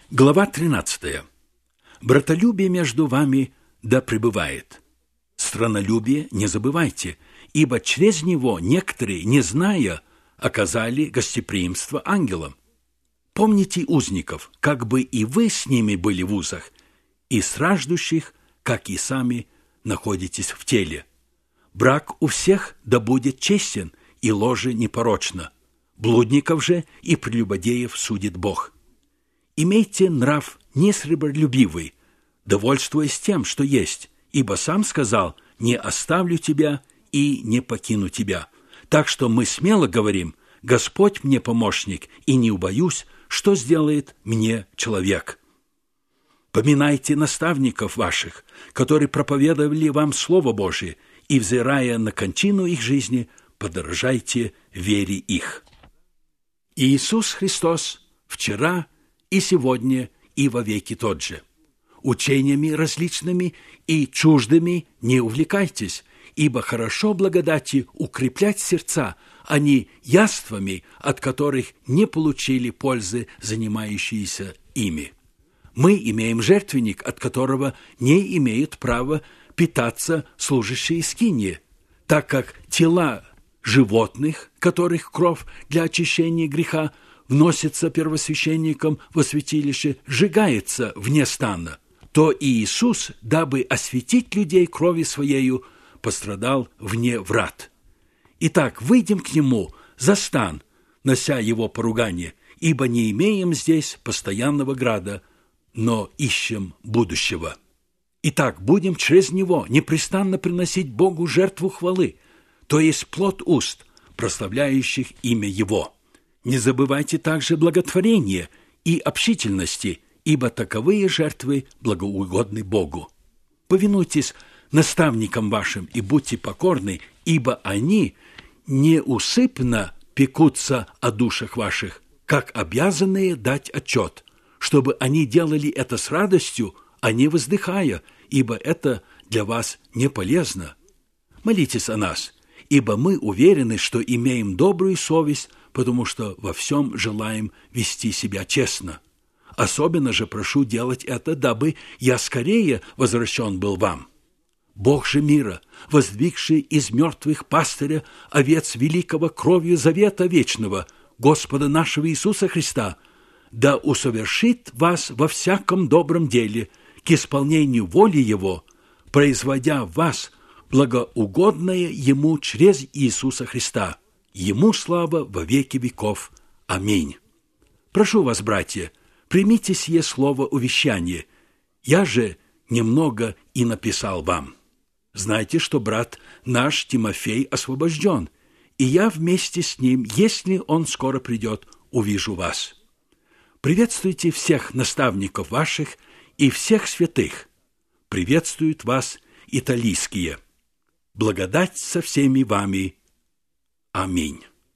Глава 13. Братолюбие между вами да пребывает. Странолюбие не забывайте, ибо через него некоторые, не зная, оказали гостеприимство ангелам. Помните узников, как бы и вы с ними были в узах, и страждущих, как и сами находитесь в теле. Брак у всех да будет честен, и ложе непорочно. Блудников же и прелюбодеев судит Бог. Имейте нрав несребролюбивый, довольствуясь тем, что есть, ибо сам сказал: «Не оставлю тебя и не покину тебя». Так что мы смело говорим: «Господь мне помощник, и не убоюсь, что сделает мне человек». Поминайте наставников ваших, которые проповедовали вам Слово Божие, и, взирая на кончину их жизни, подражайте вере их. Иисус Христос вчера и сегодня и вовеки тот же. Учениями различными и чуждыми не увлекайтесь, ибо хорошо благодати укреплять сердца, а не яствами, от которых не получили пользы занимающиеся ими. Мы имеем жертвенник, от которого не имеют права питаться служащие скинии, так как тела животных, которых кровь для очищения греха вносится первосвященником во святилище, сжигается вне стана, то и Иисус, дабы осветить людей кровью Своею, пострадал вне врат. Итак, выйдем к Нему за стан, нося Его поругание, ибо не имеем здесь постоянного града, но ищем будущего. Итак, будем через Него непрестанно приносить Богу жертву хвалы, то есть плод уст, прославляющих имя Его. Не забывайте также благотворения и общительности, ибо таковые жертвы благоугодны Богу. Повинуйтесь наставникам вашим и будьте покорны, ибо они неусыпно пекутся о душах ваших, как обязанные дать отчет, чтобы они делали это с радостью, а не воздыхая, ибо это для вас не полезно. Молитесь о нас, ибо мы уверены, что имеем добрую совесть, потому что во всем желаем вести себя честно. Особенно же прошу делать это, дабы я скорее возвращен был вам. Бог же мира, воздвигший из мертвых пастыря овец великого кровью завета вечного, Господа нашего Иисуса Христа, да усовершит вас во всяком добром деле к исполнению воли Его, производя в вас благоугодное Ему через Иисуса Христа. Ему слава во веки веков. Аминь. Прошу вас, братья, примите сие слово увещания. Я же немного и написал вам. Знайте, что брат наш Тимофей освобожден, и я вместе с ним, если он скоро придет, увижу вас. Приветствуйте всех наставников ваших и всех святых. Приветствуют вас италийские. Благодать со всеми вами. Аминь.